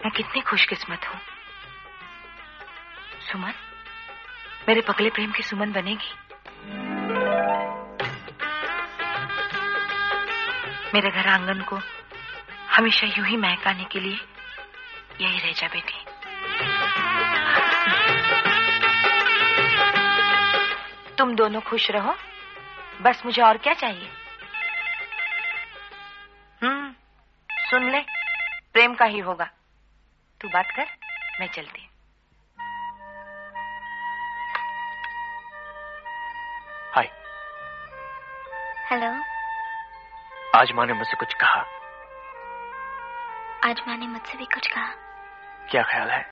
मैं कितनी खुशकिस्मत हूँ। सुमन, मेरे पगले प्रेम की सुमन बनेगी। मेरे घर आंगन को हमेशा यूं ही महकाने के लिए यही रह जा बेटी। तुम दोनों खुश रहो, बस मुझे और क्या चाहिए। सुन ले, प्रेम का ही होगा। तू बात कर, मैं चलती। हाय। हेलो। आज माँ ने मुझसे कुछ कहा। आज माँ ने मुझसे भी कुछ कहा। क्या ख्याल है?